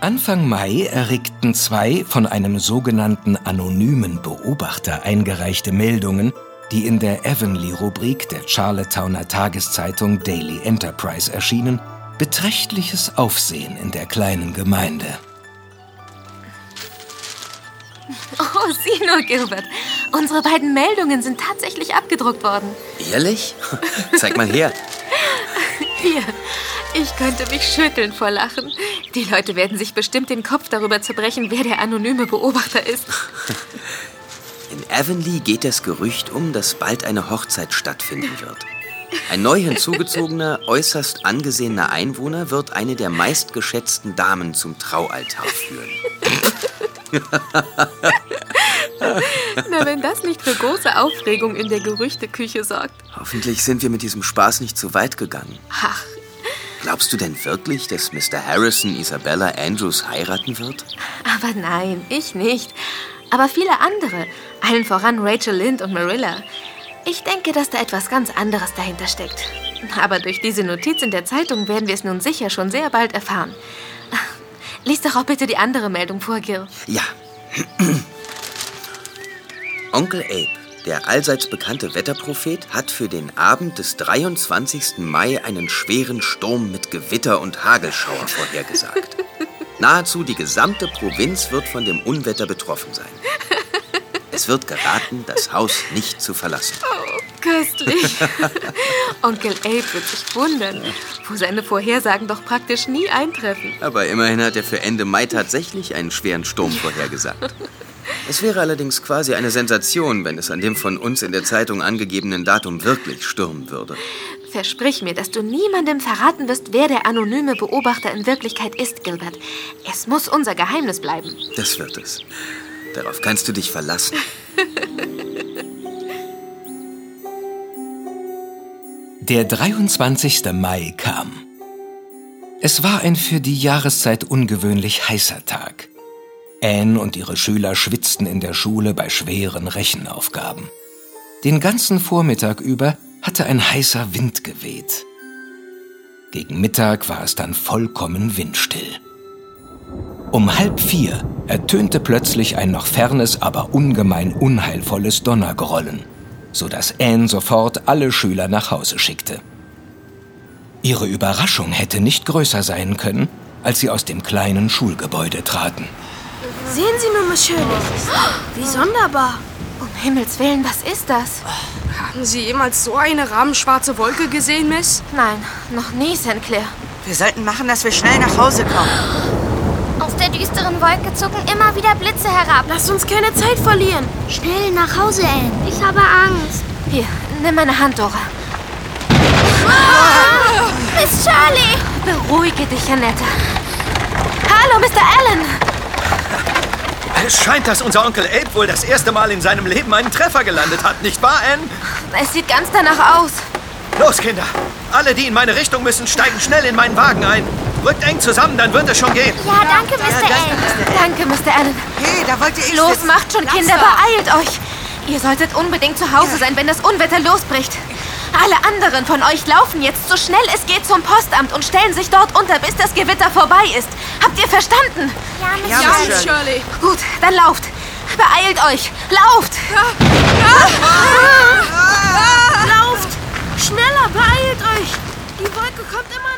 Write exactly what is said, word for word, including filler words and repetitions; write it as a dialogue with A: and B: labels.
A: Anfang Mai erregten zwei von einem sogenannten anonymen Beobachter eingereichte Meldungen, die in der Avonlea-Rubrik der Charlottetower Tageszeitung Daily Enterprise erschienen, beträchtliches Aufsehen in der kleinen Gemeinde.
B: Oh, sieh nur, Gilbert. Unsere beiden Meldungen sind tatsächlich abgedruckt worden.
C: Ehrlich? Zeig mal her.
B: Hier, ich könnte mich schütteln vor Lachen. Die Leute werden sich bestimmt den Kopf darüber zerbrechen, wer der anonyme Beobachter ist.
C: In Avonlea geht das Gerücht um, dass bald eine Hochzeit stattfinden wird. Ein neu hinzugezogener, äußerst angesehener Einwohner wird eine der meistgeschätzten Damen zum Traualtar führen.
B: Na, wenn das nicht für große Aufregung in der Gerüchteküche sorgt.
C: Hoffentlich sind wir mit diesem Spaß nicht zu weit gegangen.
B: Ach.
C: Glaubst du denn wirklich, dass Mister Harrison Isabella Andrews heiraten wird?
B: Aber nein, ich nicht. Aber viele andere. Allen voran Rachel Lynde und Marilla. Ich denke, dass da etwas ganz anderes dahinter steckt. Aber durch diese Notiz in der Zeitung werden wir es nun sicher schon sehr bald erfahren. Lies doch auch bitte die andere Meldung vor, Gil.
C: Ja. Onkel Abe, der allseits bekannte Wetterprophet, hat für den Abend des dreiundzwanzigsten Mai einen schweren Sturm mit Gewitter und Hagelschauer vorhergesagt. Nahezu die gesamte Provinz wird von dem Unwetter betroffen sein. Es wird geraten, das Haus nicht zu verlassen.
B: Oh, köstlich. Onkel Abe wird sich wundern, wo seine Vorhersagen doch praktisch nie eintreffen.
C: Aber immerhin hat er für Ende Mai tatsächlich einen schweren Sturm vorhergesagt. Es wäre allerdings quasi eine Sensation, wenn es an dem von uns in der Zeitung angegebenen Datum wirklich stürmen würde.
B: Versprich mir, dass du niemandem verraten wirst, wer der anonyme Beobachter in Wirklichkeit ist, Gilbert. Es muss unser Geheimnis bleiben.
C: Das wird es. Darauf kannst du dich verlassen.
A: Der dreiundzwanzigste Mai kam. Es war ein für die Jahreszeit ungewöhnlich heißer Tag. Anne und ihre Schüler schwitzten in der Schule bei schweren Rechenaufgaben. Den ganzen Vormittag über hatte ein heißer Wind geweht. Gegen Mittag war es dann vollkommen windstill. Um halb vier ertönte plötzlich ein noch fernes, aber ungemein unheilvolles Donnergrollen, sodass Anne sofort alle Schüler nach Hause schickte. Ihre Überraschung hätte nicht größer sein können, als sie aus dem kleinen Schulgebäude traten.
D: Sehen Sie nur, Miss Shirley. Wie sonderbar.
B: Um Himmels Willen, was ist das?
D: Haben Sie jemals so eine rabenschwarze Wolke gesehen, Miss?
B: Nein, noch nie, Saint Clair.
E: Wir sollten machen, dass wir schnell nach Hause kommen.
F: Aus der düsteren Wolke zucken immer wieder Blitze herab.
D: Lasst uns keine Zeit verlieren.
F: Schnell nach Hause, Anne. Ich habe Angst.
B: Hier, nimm meine Hand, Dora.
F: Ah! Miss Shirley!
B: Beruhige dich, Annette. Hallo, Mister Allen.
G: Es scheint, dass unser Onkel Abe wohl das erste Mal in seinem Leben einen Treffer gelandet hat, nicht wahr, Anne?
B: Es sieht ganz danach aus.
G: Los, Kinder. Alle, die in meine Richtung müssen, steigen schnell in meinen Wagen ein. Rückt eng zusammen, dann wird es schon gehen.
F: Ja, danke, Mister
E: Ja,
F: Allen.
B: Danke, Mister Allen.
E: Hey, da wollte ich
B: Los,
E: sitzen.
B: macht schon,
E: Lass
B: Kinder,
E: doch.
B: beeilt euch. Ihr solltet unbedingt zu Hause sein, wenn das Unwetter losbricht. Alle anderen von euch laufen jetzt so schnell es geht zum Postamt und stellen sich dort unter, bis das Gewitter vorbei ist. Habt ihr verstanden?
F: Ja, Miss
E: Ja,
D: Ja,
F: Shirley.
D: Miss Shirley.
B: Gut, dann lauft. Beeilt euch. Lauft.
D: Lauft! Schneller, beeilt euch! Die Wolke kommt immer